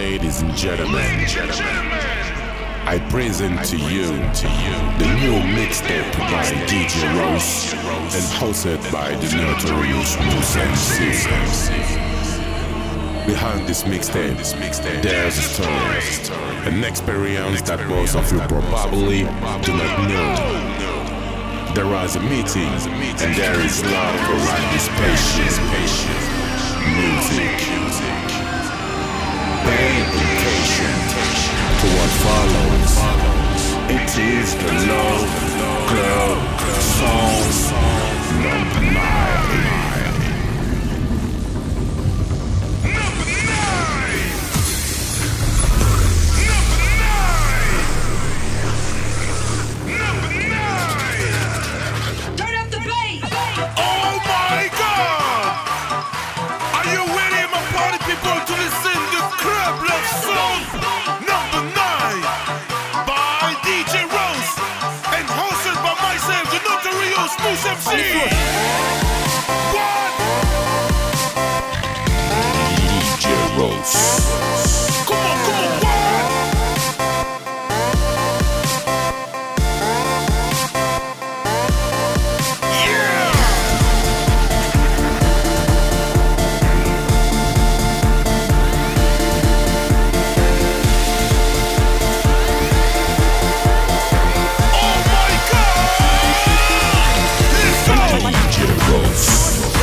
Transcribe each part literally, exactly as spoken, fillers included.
Ladies and gentlemen, I present to you the new mixtape by D J Rose and hosted by the notorious Mousse M C. Behind this mixtape, there's a story, an experience that most of you probably do not know. There was a meeting, and there is love for anticipation. Music. Pay attention to what follows. It is the Love Club song number nine. Mousse M C! D J Rose. Come on, come on, what? Yeah! Oh my God! Let's go! D J Rose.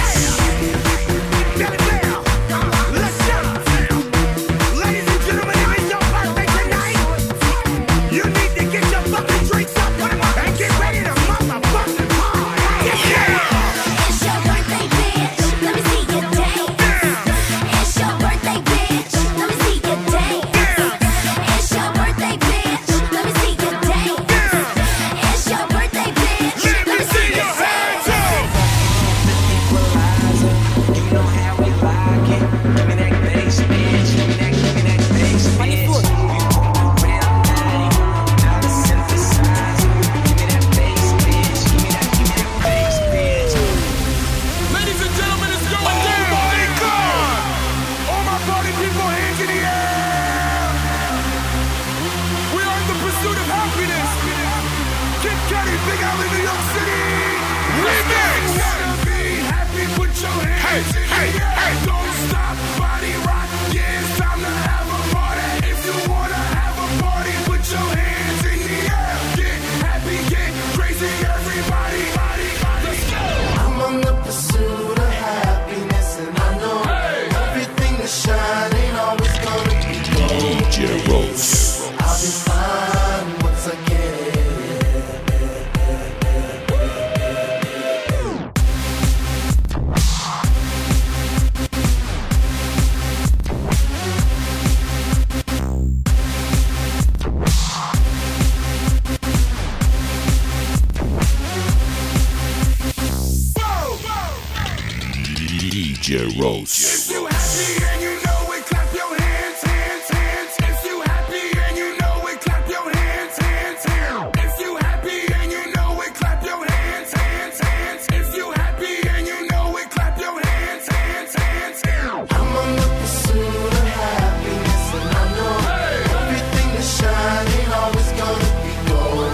D J Rose. If you happy and you know it, clap your hands, hands, hands. If you happy and you know it, clap your hands, hands, hands. If you happy and you know it, clap your hands, hands, hands. If you happy and you know it, clap your hands, hands, hands, hands. I'm on the pursuit of happiness, and I know hey. everything that's shining always gonna be gold.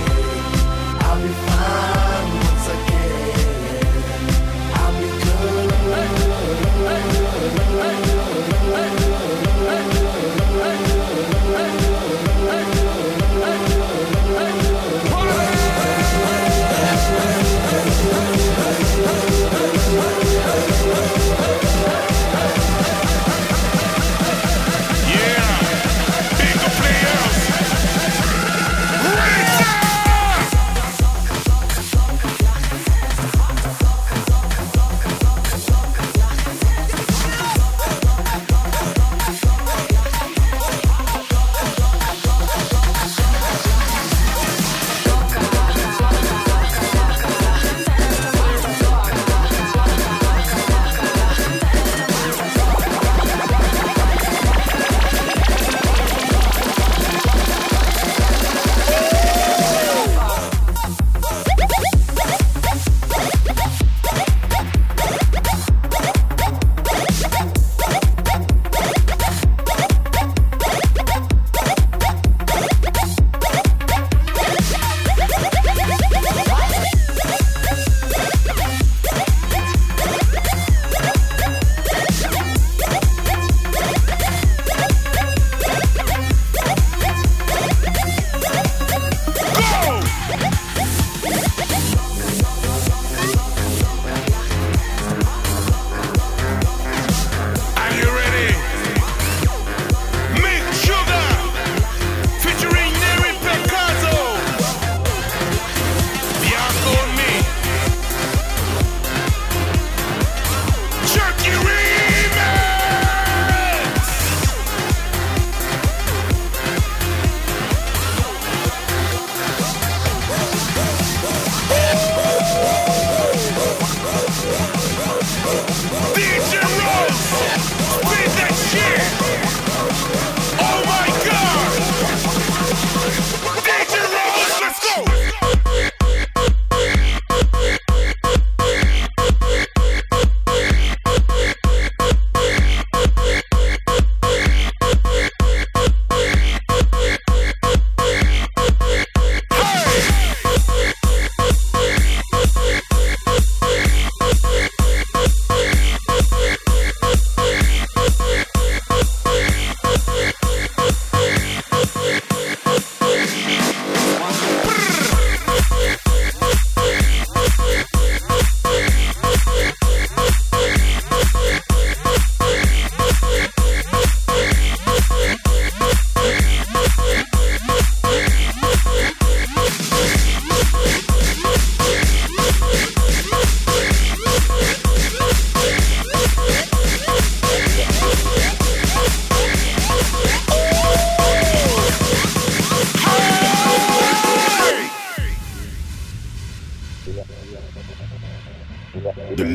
Hey, I'll be fine once I get it. I'll be good. Hey, hey, hey.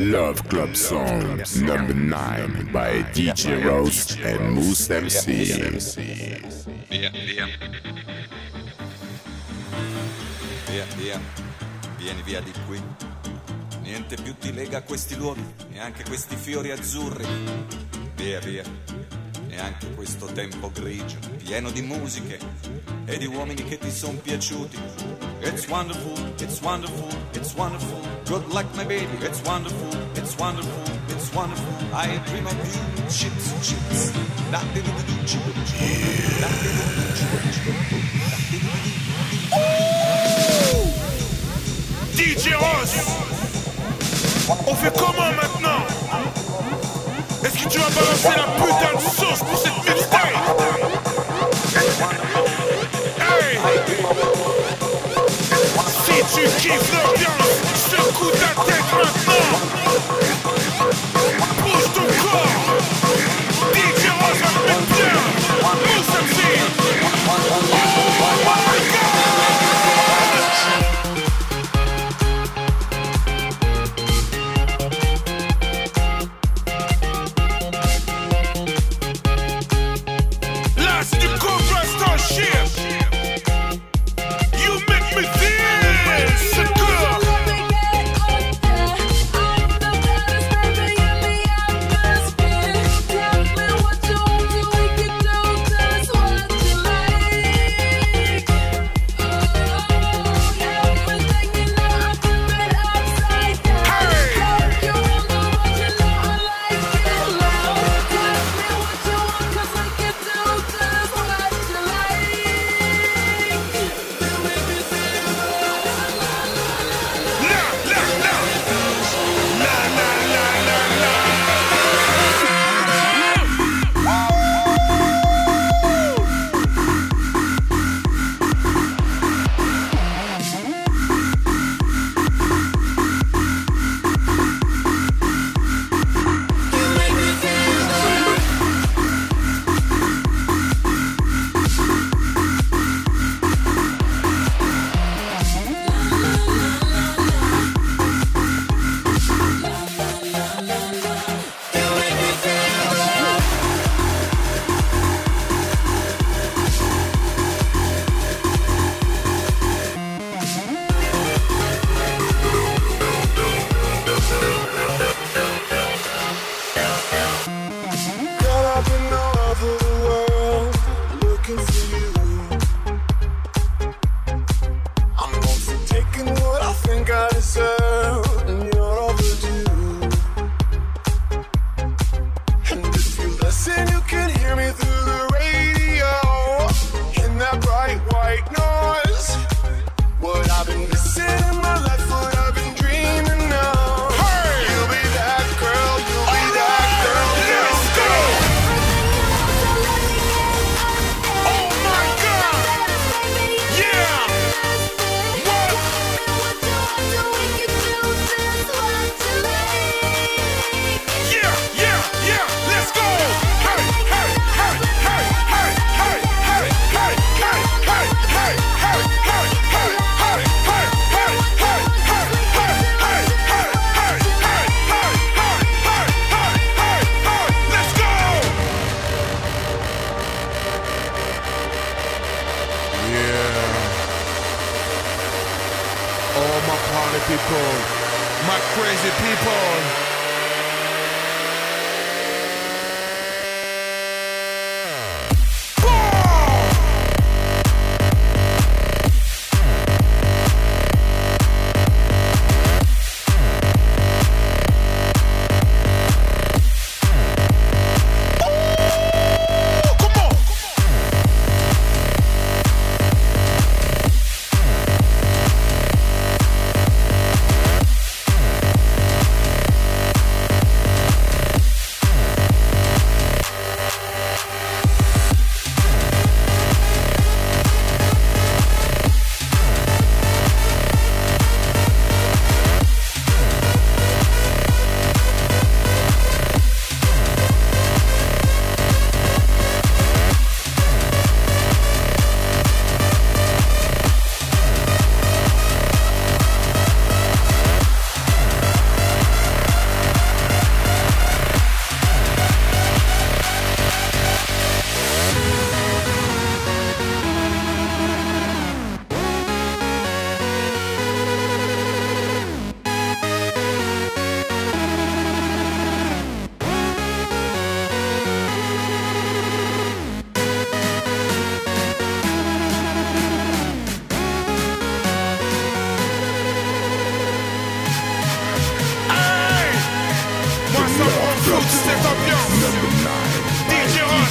Love Club Songs number nine by D J Rose and Moose M C. Via, via. Via, via. Vieni via di qui. Niente più ti lega a questi luoghi, neanche questi fiori azzurri. Via, via. Neanche questo tempo grigio, pieno di musiche e di uomini che ti son piaciuti. It's wonderful, it's wonderful, it's wonderful. Good luck my baby, it's wonderful, it's wonderful, it's wonderful. I dream of you, chips, chips. D J Ross, on fait comment maintenant? Est-ce que tu vas balancer la putain de sauce pour cette mixtape? Hey! Si tu kiffes l'ambiance, secoue ta tête maintenant. Bouge ton corps. D J Ross va te mettre bien. Mousse M C. Oh my God!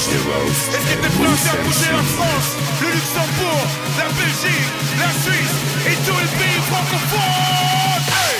Est-ce qu'il était prêt à bouger la France, le Luxembourg, la Belgique, la Suisse et tous les pays francophones? Hey!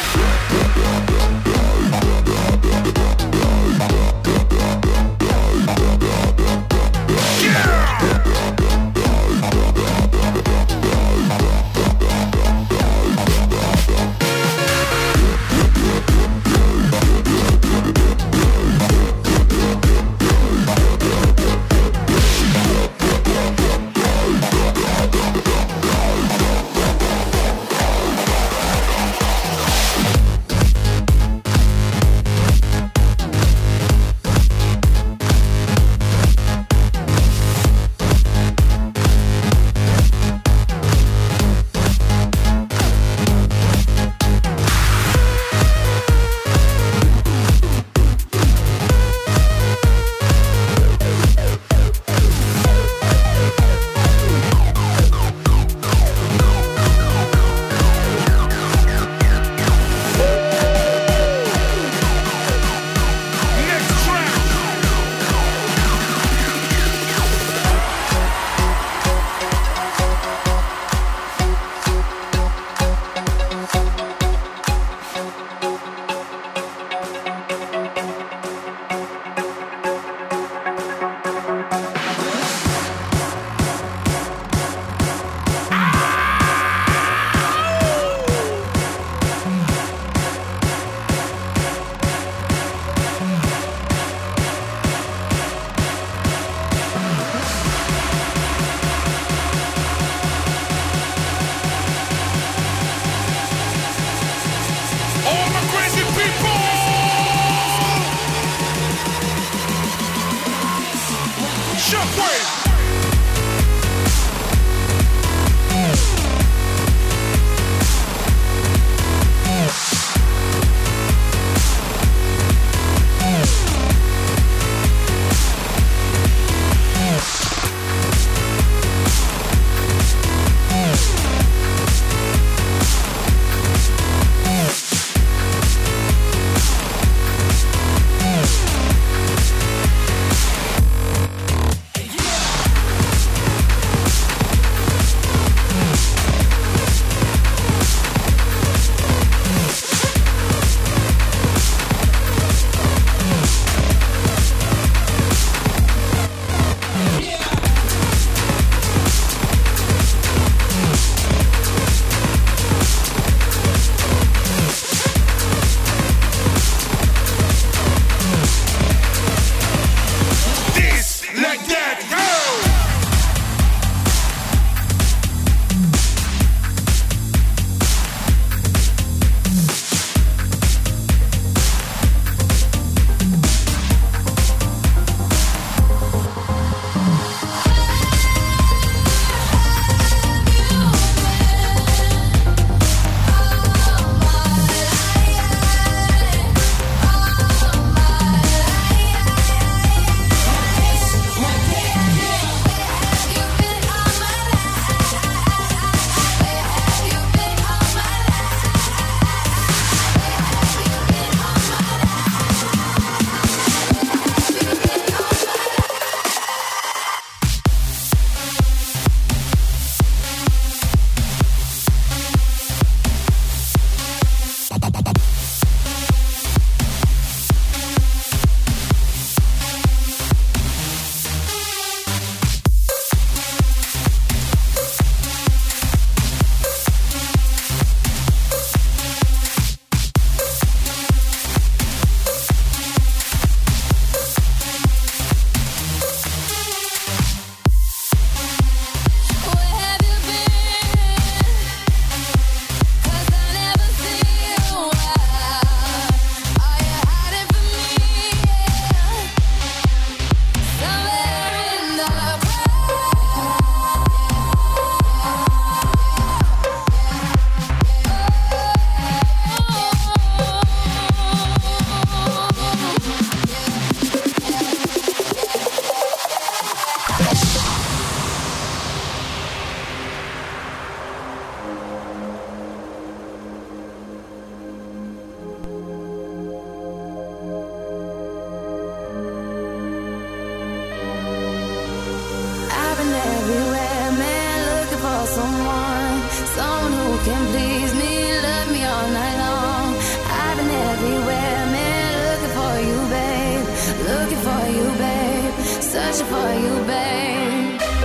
can please me, love me all night long. I've been everywhere, man, looking for you, babe. Looking for you, babe. Searching for you, babe.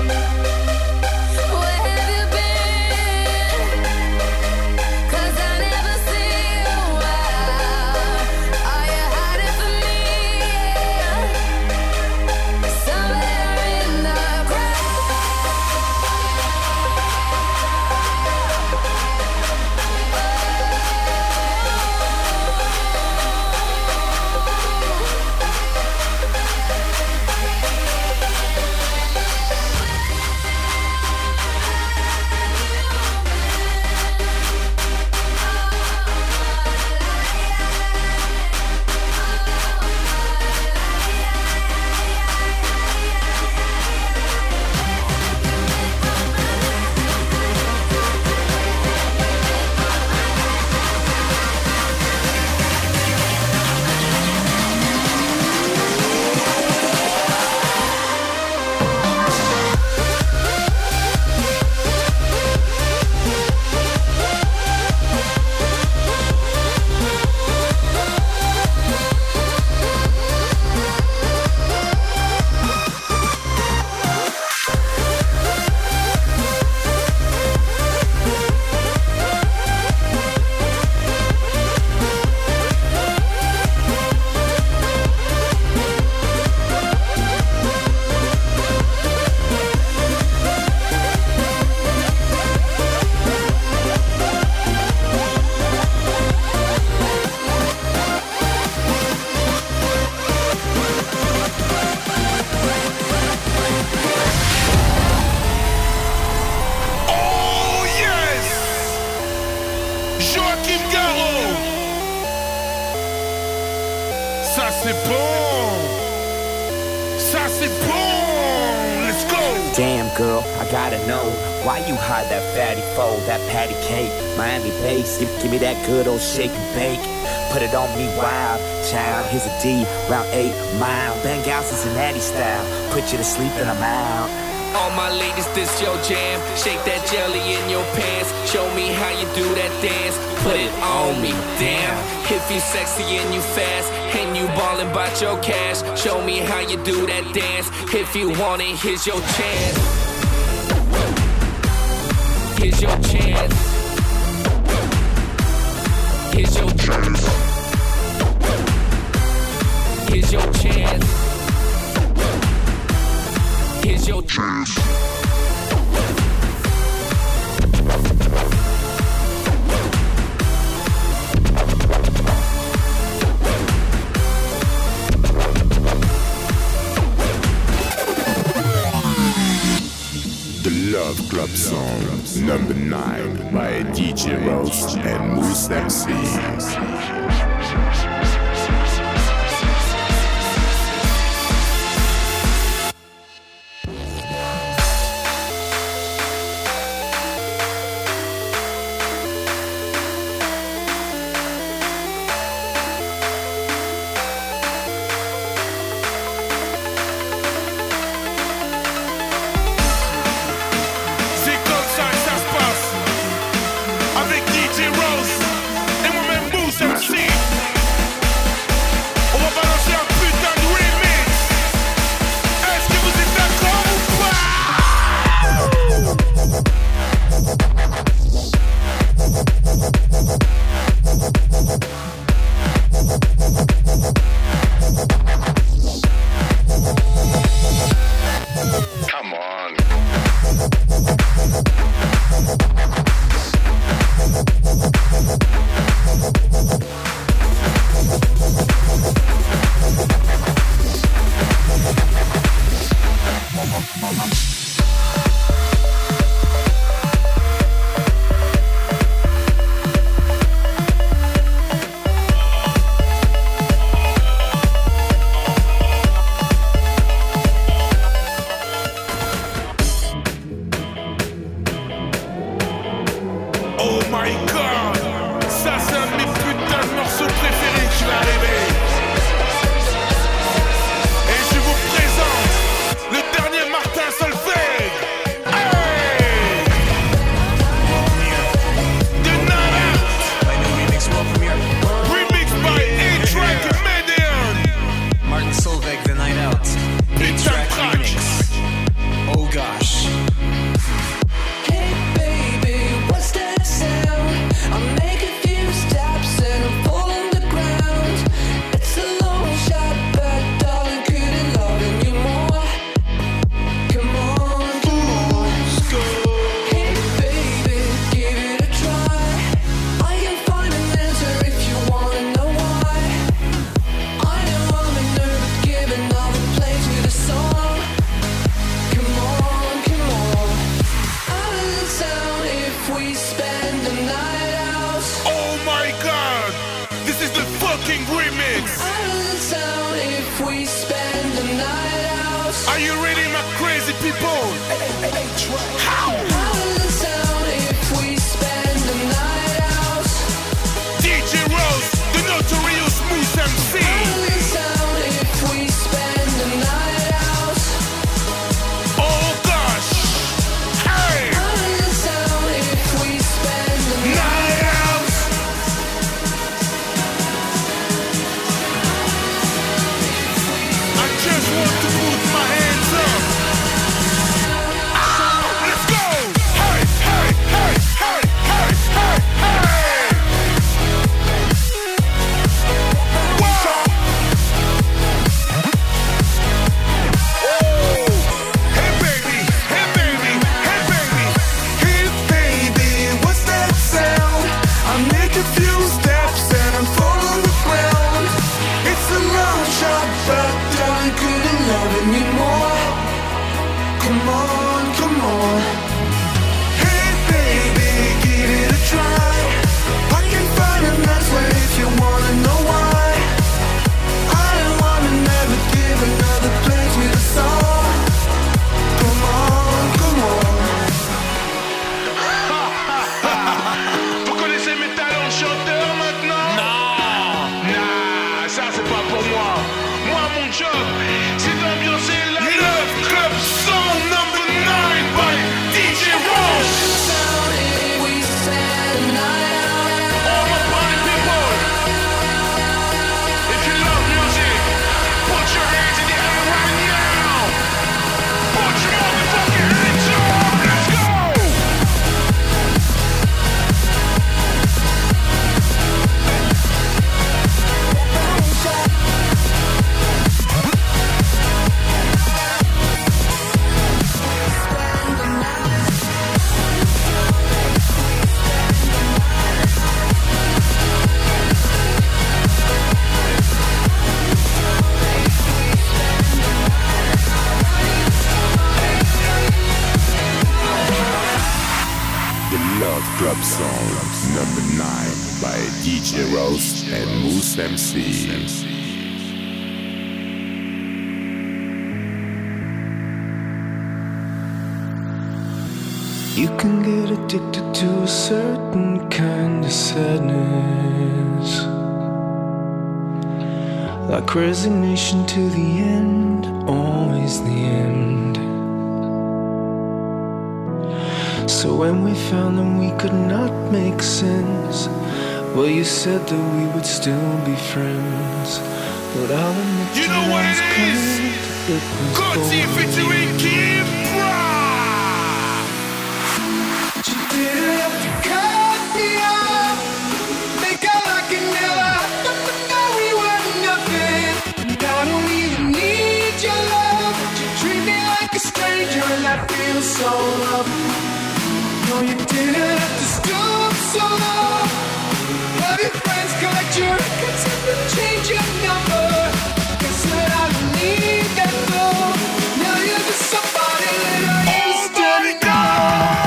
Where have you been? 'Cause I never see you out. Are you hiding from me? Somewhere in the Ça c'est bon. Ça c'est bon. Let's go. Damn girl, I gotta know why you hide that fatty fold, that patty cake, Miami bass. Give, give me that good old shake and bake. Put it on me wild, child. Here's a D, round eight mile. Bang out Cincinnati style. Put you to sleep and I'm out. All my ladies, this your jam. Shake that jelly in your pants. Show me how you do that dance. Put it on me, damn. If you sexy and you fast, and you ballin' bout your cash, show me how you do that dance. If you want it, here's your chance. Here's your chance. Here's your chance. Here's your chance. Here's your chance. The Love Club Song, number nine by D J Rose and Moose M C. spend the night out. Oh my god! This is the fucking remix! Out of the town if we spend the night out. Are you ready, my crazy people? How? Out of the town if we spend the night out. D J Rose, the notorious Moose M C. Out of the town if we spend the night out. Oh gosh! Hey! Out of the town if we spend the night Night out! I just want to put my hands up. Ah, let's go! Hey, hey, hey, hey, hey, hey, hey! Wow! Ooh! Hey baby, hey baby, hey baby, hey baby, what's that sound? I make a few steps and I'm falling the ground. It's a long shot, but I couldn't love anymore. Come on, come on. Hey baby, give it a try. I can find a nice way if you wanna know why. I don't wanna never give another play to the song. Come on, come on. Vous connaissez mes talents chanteurs maintenant? Non. Nah, ça c'est pas pour moi. Moi mon job, c'est d'ambiancer la Love Club Song number nine by D J Rose. town if we spend the night out. All my party people, if you love music, put your hands in the air right now. Put your motherfucking hands up. Let's go. The Love Club Song number nine by D J Rose and Moose M C. You can get addicted to a certain kind of sadness, like resignation to the end, always the end. So when we found that we could not make sense, well, you said that we would still be friends. But I'll admit You know to what was it is? glad it was Godsey over. featuring Kim Bra. You didn't have to cut me off. Make out like you never know we were nothing. And I don't even need your love. You treat me like a stranger and that feels so rough. No, you didn't have to stoop so low. Have your friends collect your records and then change your number. Guess that I don't need that love. Now you're just somebody that I used to know.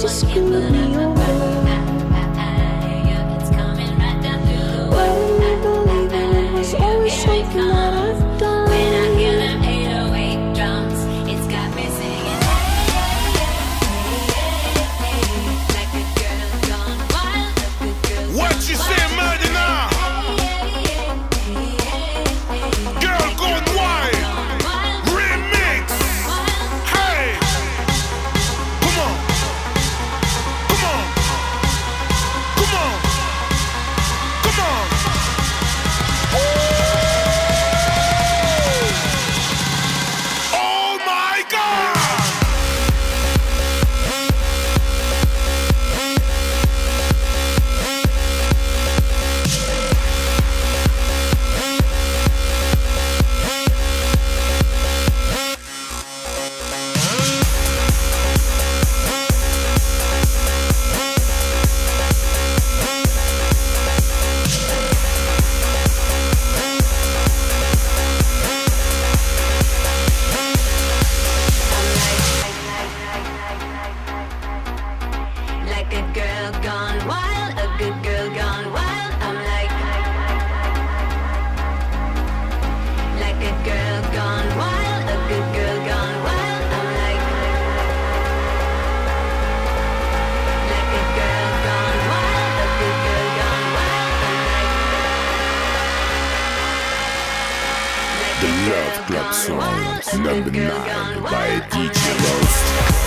just screw me over. Why would you believe it? It was always something that I've done. When I hear them eight oh eight drums, it's got me singing. Like a girl gone wild, like a girl. What you say, Medina? Girl Gone Wild remix. Hey, come on, come on, come on, come on. Oh my God! Like a girl gone wild, a good girl gone wild. I'm like, like a girl gone wild, a good girl gone wild. I'm like, like a girl gone wild, a good girl gone wild. I'm like, The Love Club song number nine by D J Roast.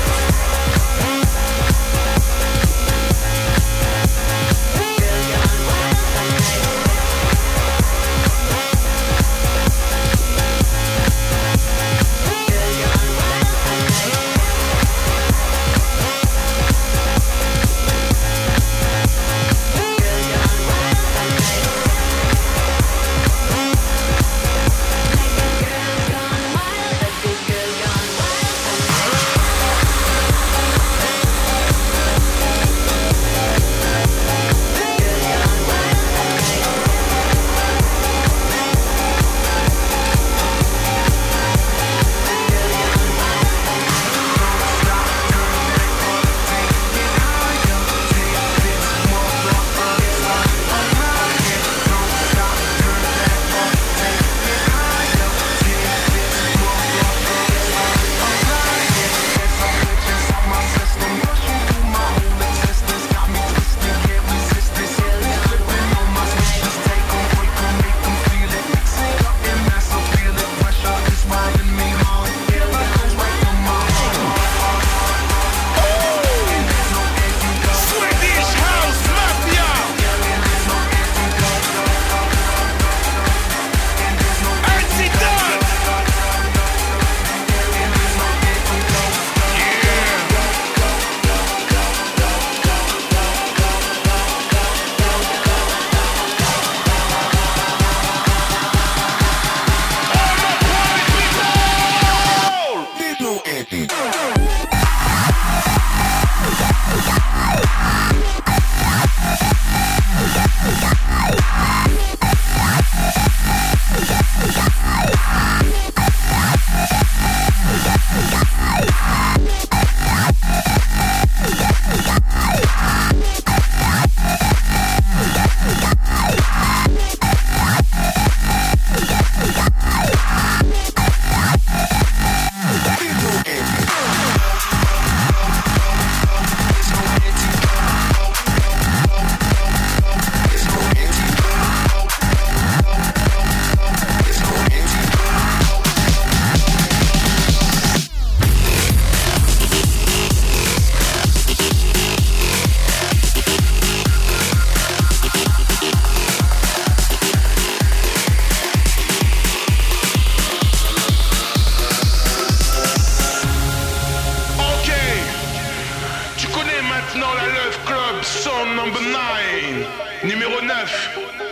Numéro neuf.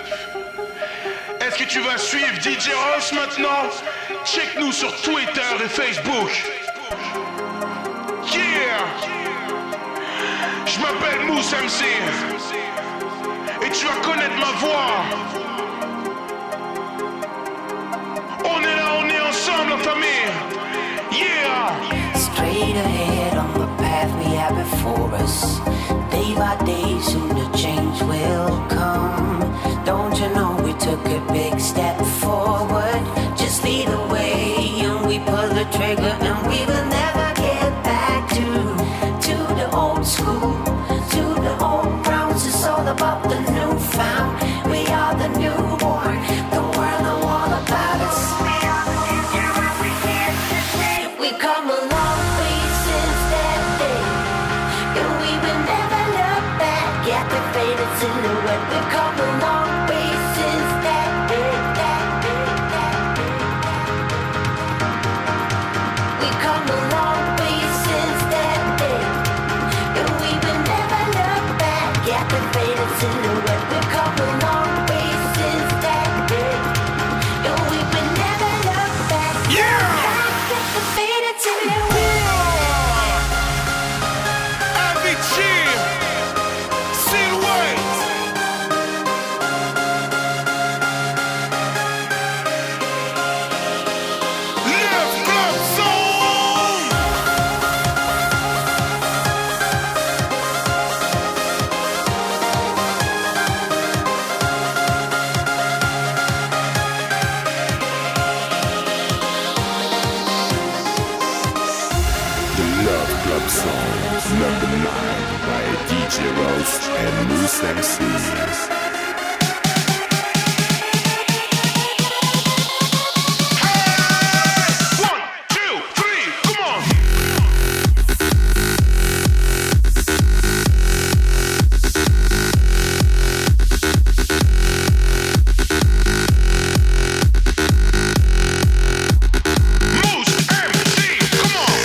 Est-ce que tu vas suivre D J Ross maintenant? Check-nous sur Twitter et Facebook. Yeah! Je m'appelle Mousse M C. Et tu vas connaître ma voix. On est là, on est ensemble en famille. Yeah! Straight ahead on the path we have before us. Day by day, soon the change will come. Don't you know we took a big step forward? Just lead the way and we pull the trigger, and we will never get back to to the old school, to the old grounds. It's all about the new found. We are the newborn, the world know all about us. We are the future and we here to stay. We come a long way since that day, and we will never look back at the faded silhouette. We come a long way since that day, that day, that day, that day. We come a long way since that day, and we will never look back at the faded silhouette. We come a long way since that day, and we will never look back. Yeah! Back at the faded silhouette. Every team, silhouette. Left club zone. The Love Club Song, number nine by D J Roast and Moose M C. One, two, three, come on. Moose M C, come on.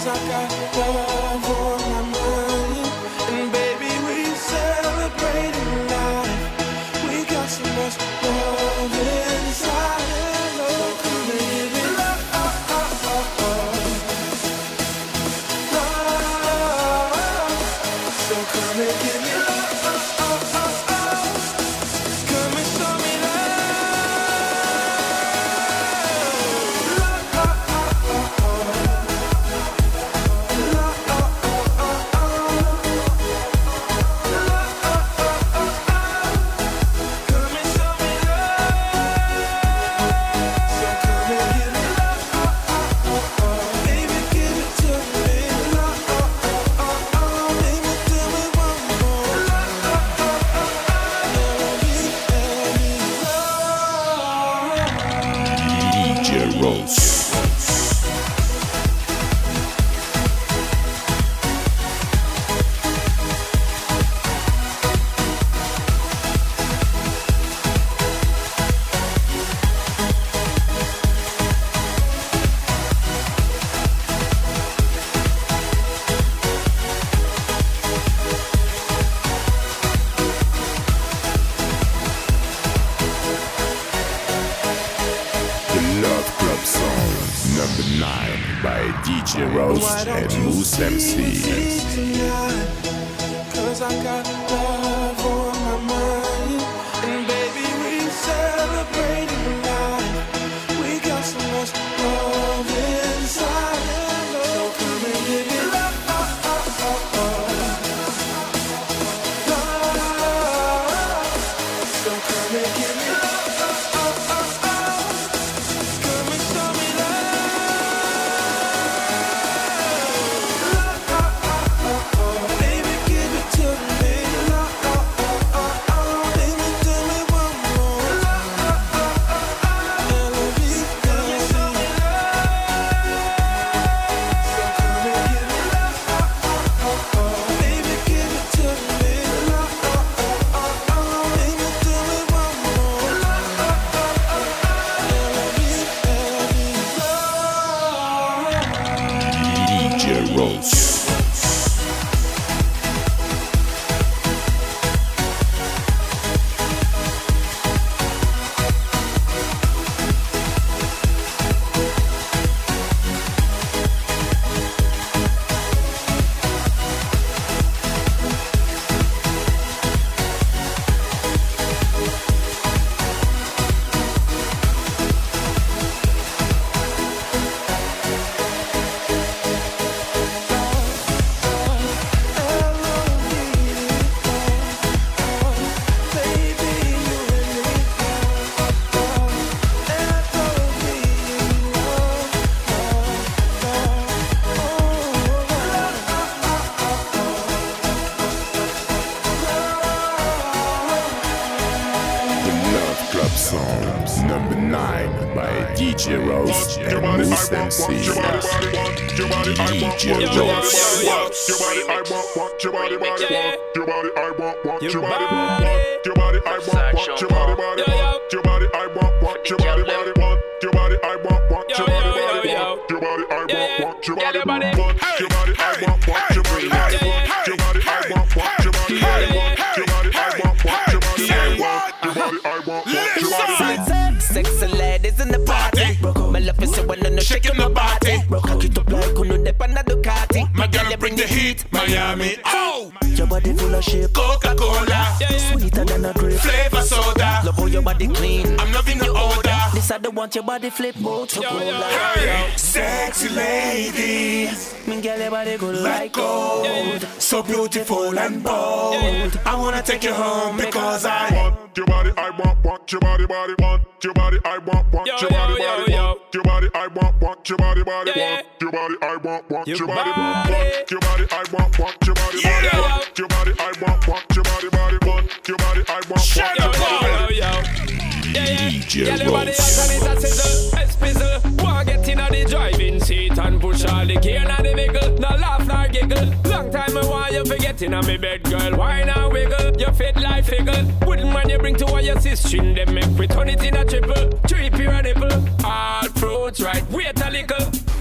'cause I got love on my mind. And baby, we celebrating life. We got so much love inside. Love, come and give me love. Love. So come and give me love. D J Rose and Moose M C. Cause I got love on my mind. And baby, we celebrating life. We got so much love inside. So come and give me love. Love. So come and give me love. Come and show me love. Number nine by D J Rose and Moose M C. D J Rose. Your body, I want, want your body, body, want your body, I want, want your body, want your body, I want, want your body, body, want your body, I want, want your body, body, want your body, I want, want your body, body, want your body, I want, want your body, body, want your body, I want, want your body, body, want your body, I want, want your body, body, want your body, I want, want your body, body, want your body, I want, want your body, body. Sexy ladies in the party. My love is so when no shaking my body. Cock it up like uno de pana Ducati. My girl bring the heat, Miami. Oh, your body full of shape. Coca-Cola, sweeter than a grape. flavor soda. Love how your body clean. I'm loving the odor. This I don't want your body flip more to cola. Hey, sexy ladies. Me girl your body good like gold. So beautiful and bold. I wanna take you home because I want your body. I want, want your body, body, want your body. I want, want your body, body, want your body. I want, want your body, body, want your body. I want, want your body, want your body. I want, want your body, body, want your body. I want, want your body, body, want your body. I want, want your body, body. D J Yeah, body Rose. and it's a sizzle, it's pizzle. Wanna get in the driving seat and push all the gear in the vehicle. No laugh, no giggle. Long time I want you forget in me bed, girl. Why not wiggle? You fit like figgle. Wouldn't mind you bring to all your sister. Them make we turn it in a triple. Trip your nipple. All fruits right, wait a little. Wine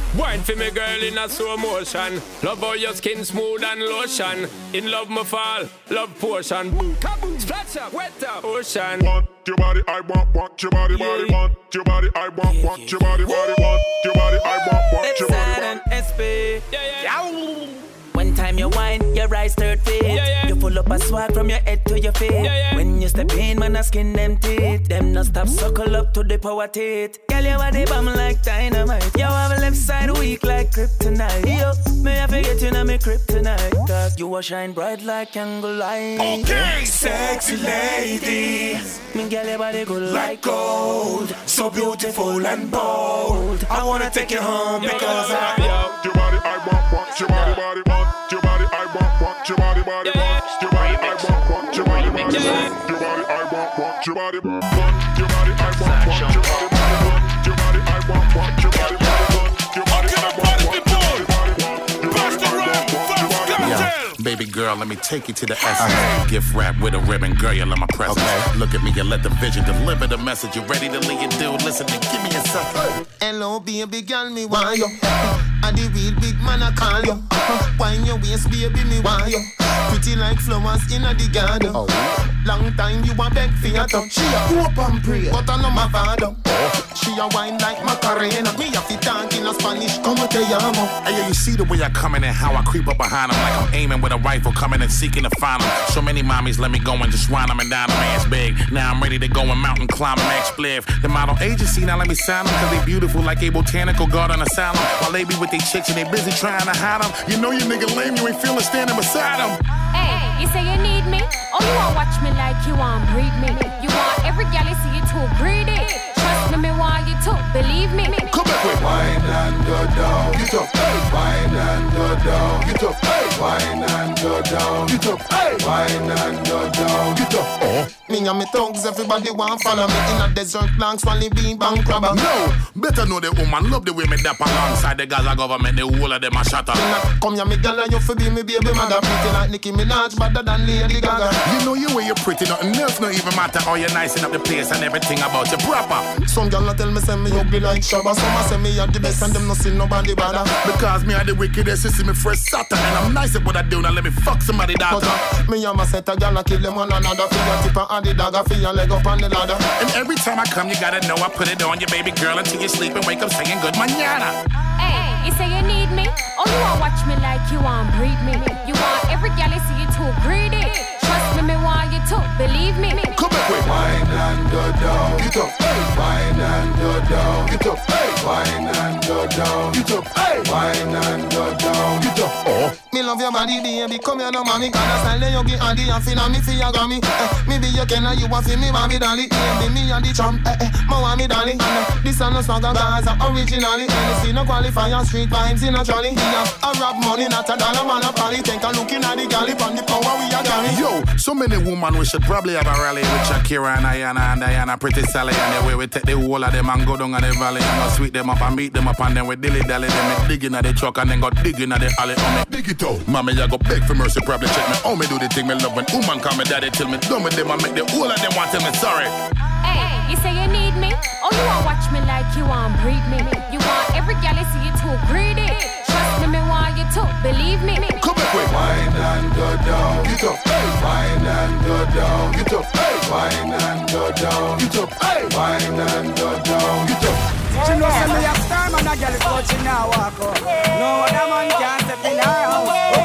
for me girl in a slow motion. Love how your skin smooth and lotion. In love me fall, love potion. Kaboom, splash up, wet up, ocean. Want your body, I want, want your body, body, want your body, I want, want your body, body, want your body, I want, want your body, body. S P. Yeah, yeah. One time you whine, your eyes third feet. Yeah, yeah. You full up a swag from your head to your feet. Yeah, yeah. When you step in, man, I skin them teeth. Them no stop suckle up to the power teeth. Girl, you are the bomb like dynamite. You have a left side weak like kryptonite. Yo, may I forget you now, me kryptonite. Cause you will shine bright like candle light. Okay, sexy lady. Me girl, your body good Like gold, so beautiful and bold. I wanna take you home because I Your body, I want, want your body, body, want your body, I want, want your body, body, want your body, I want, want your body, body, want your body, I want, want your body, want your body, I want, want your body, body, want your body, I want, want your body, body, want your body, I want, want your body, body, want your body, I want, want your body. Yeah, baby girl, let me take you to the essence. Gift wrap with a ribbon, girl, you love my presence. Okay. Look at me and let the vision deliver the message. You ready to lay it down? Listen and give me a second. Hello, baby girl, me want you. And the real big man I call you. Wine your waist, baby, me want you. Pretty like flowers in the garden. Oh. Long time you a beg for your touch. She a hope and pray, but I know my father. She a wine like Macarena. Me a fit talk in a Spanish, como te llamo. Hey, yeah, you see the way I come in and how I creep up behind them. Like I'm aiming with a rifle, coming and seeking to find them. So many mommies let me go and just run them and down them. Man's big. Now I'm ready to go and mountain climb and max spliff. The model agency, now let me sign them. Cause they beautiful like a botanical garden asylum. While they be with they chicks and they busy trying to hide them. You know you nigga lame, you ain't feeling standing beside them. Hey, you say you need me? Oh, you want watch me like you want breed me? You want every gal you see you too greedy. Trust me, me want you to believe me. Come back with wine and go down. Get up, hey. Wine and go down. Get up, hey. Wine and go down. Get up, hey. Wine and go down. Get up, oh. Me and me thugs, everybody want follow me in a desert long swally bean bang crabber. No, better know the woman love the way me dap alongside the Gaza government. The whole of them a shatter. Come here, me girl, and you fi be me baby mother. Pretty like Nicki Minaj, better than Lady Gaga. You know you way you're pretty, nothing else no even matter. How you nicing up the place and everything about you proper. Some girl tell me say me ugly like Shabba. Some a say me a the best and them no see nobody bother. Because me are the wickedest, you see me first Saturn. And I'm nice at what I do, now let me fuck somebody daughter. Me and my set a girl and kill them one another. For your tip and the dagger, for your leg up on the ladder. And every time I come, you gotta know I put it on your baby girl until you sleep and wake up saying good mañana. Hey, you say you need me? Oh, you want watch me like you want breed me? You want every gal you see you too greedy. Trust me, me want you to believe me. Come back with wine and go down. Get up, hey. Wine and go down. Get up, hey. Wine and go down. Get up, hey. Wine and go down. Get up, oh. Me love your body, baby. Come here, no mommy. Cause the style you get on the and finna me for your gummy. Eh, me be your Kenna, you want for me, mommy, dolly. Yeah, be me and the champ. Eh, eh, my mommy, dolly. And uh, this are no swagger guys, originally. And you see no qualifier, street vibes in a trolley. Yeah, I rap money, not a dollar, man, a party. Take a look in at the galley, on the power we are carry. Yo, so many women we should probably have a rally with Shakira and Ayana and Diana, Pretty Sally, and the way we take the whole of them and go down in the valley and go sweep them up and beat them up and then we dilly dally them, we digging at the truck and then go digging at the alley on me. Dig it out. Mommy, I go beg for mercy, probably check me. Oh, me do the thing me love when woman call me daddy till me done with them and make the whole of them want to tell me sorry. Hey, you say you need me? Oh, you want watch me like you want breed me? You want every gal you see you too greedy. Trust me, me want you to believe me. Come back with wine and go down. Get up, hey. Wine and go down. Get up, hey. Wine and go down. Get up, hey. Wine and go down. Get up. She knows that me a star man, a girl is but she now walk up. No other man can step in her house. Oh,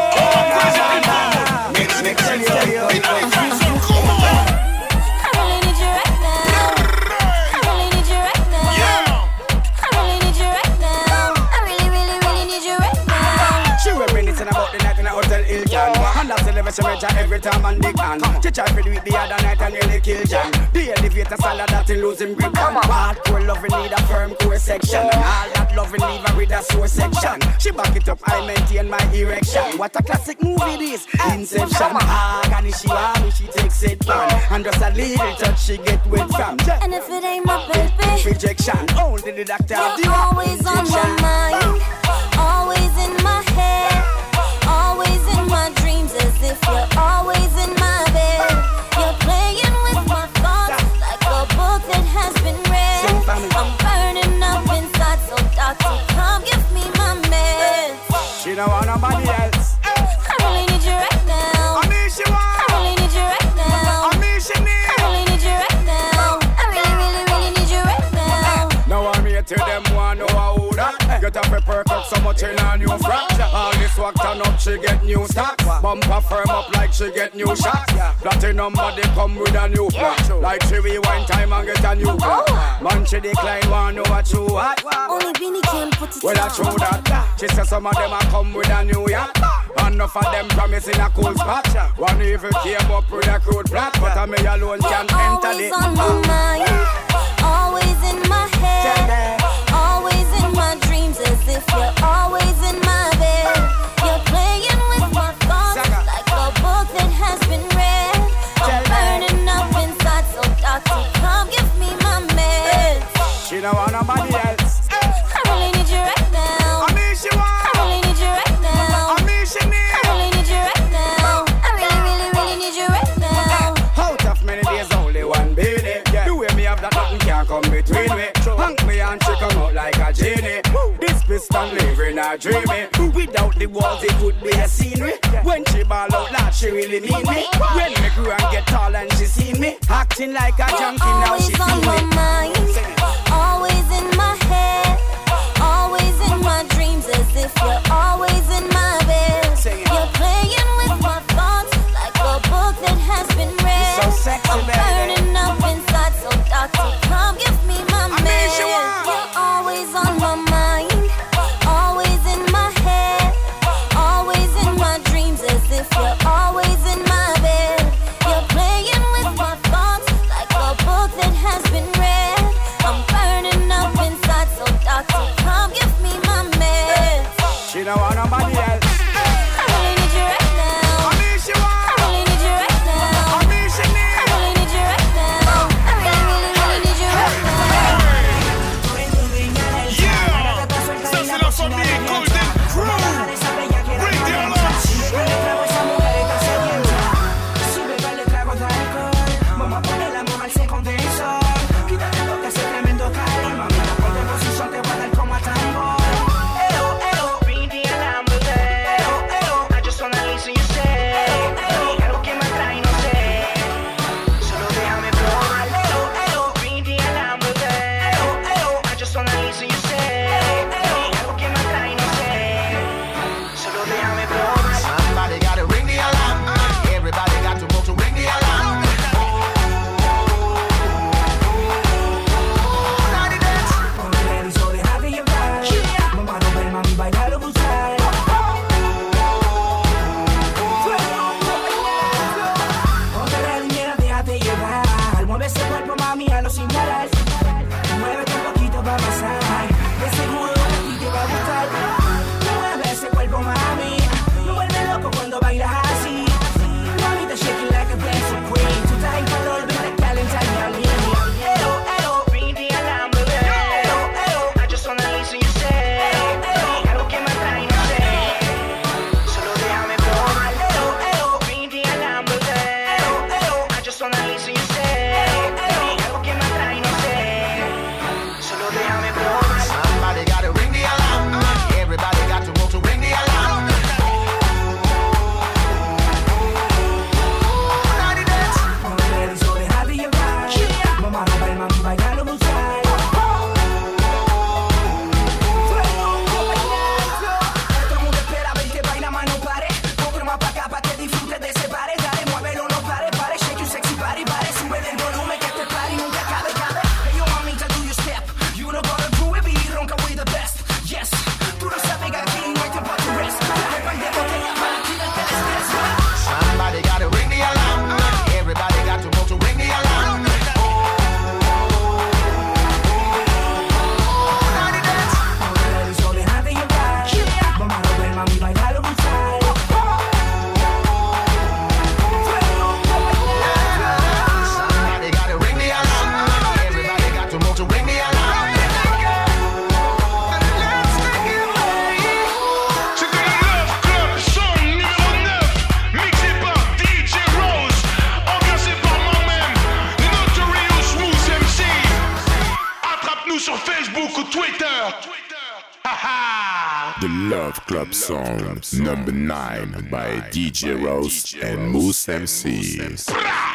oh, nah, nah, nah. Me know the girls, me know the girls, come on. I really need you right now. I really need you right now. I really need you right now. I really, really, really need you right now. She reminiscing about the night in a hotel Hilton. And that's the level she measure every time on the can. She tried to do it the other night and nearly killed John. The elevator salad that he losing grip on. Hardcore loving need a firm core section. And all that loving leave her with a sore section. She back it up, I maintain my erection. What a classic movie this, Inception. Agony she want me, she takes it down. And just a little touch she get wet from. And if it ain't my baby, rejection, only the doctor. You're always on my mind, always in my head, always in my dreams, as if you're always in my bed. You're playing with my thoughts like a book that has been read. I'm burning up inside, so doctor, come give me my med. want nobody else. I really need you right now. I mean she want. I really need you right now. I mean she need. I really need you right now. I really, really, really need you right now. Now I'm here to them one know how that. Get a pepper cut so much in a new fracture. All this work turn up, she get new stocks. Bumper firm up like she get new shots. Platinum body come with a new plan. Like she rewind time and get a new plan. Man she decline one know what you want. Only Beanie can put it Well I true that. She said some of them a come with a new yacht. Enough of them promising a cool spot. One even came up with a crude plot. But I me alone can enter the. Always on my mind, always in my head, always in my dreams, as if you're always in my bed. You're playing with my thoughts like a book that has been read. I'm burning up inside, so doctor, come give me my meds. She don't want nobody else. I really need you right now. I mean she want. I really need you right now. I mean she need. I really need you right now. I really, really, really need you right now. Out of many days, only one baby. The way me have that nothing can come between me. Hunk me and she come out like a genie. This piston living a dreamy. Without the walls, it would be a scenery. When she ball out loud, she really mean me. When me grew and get tall and she see me acting like a junkie, now she Always on see my me. mind, always in my head, always in my dreams, as if you're always in my bed. You're playing with my thoughts like a book that has been read. So sexy, I'm baby. burning up inside, so doctor, come give me my meds. You're always on my mind, always in my head, always in my dreams, as if you're always in my bed. You're playing with my thoughts like a book that has been read. I'm burning up inside, so doctor, come give me my meds. She don't want Love Club Song number nine by D J Rose and Moose M C.